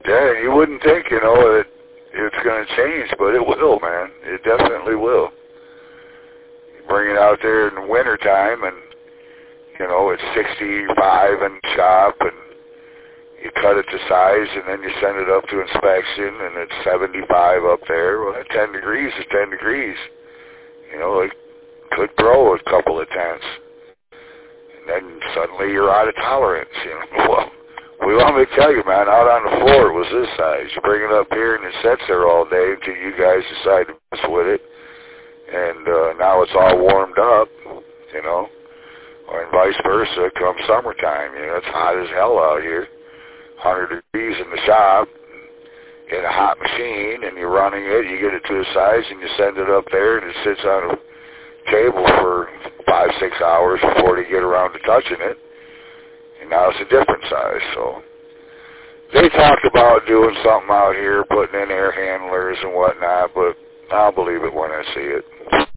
Yeah, you wouldn't think, that it's going to change, but it will, man. It definitely will. You bring it out there in the wintertime, and, it's 65 in the shop, and you cut it to size, and then you send it up to inspection, and it's 75 up there. Well, 10 degrees is 10 degrees. It could grow a couple of tenths. And then suddenly you're out of tolerance, Well, we want me to tell you, man, out on the floor it was this size. You bring it up here, and it sits there all day until you guys decide to mess with it. And now it's all warmed up, and vice versa come summertime. It's hot as hell out here. 100 degrees in the shop, in a hot machine, and you're running it, you get it to a size, and you send it up there, and it sits on a table for 5-6 hours before you get around to touching it, and now it's a different size. So they talk about doing something out here, putting in air handlers and whatnot, but I'll believe it when I see it.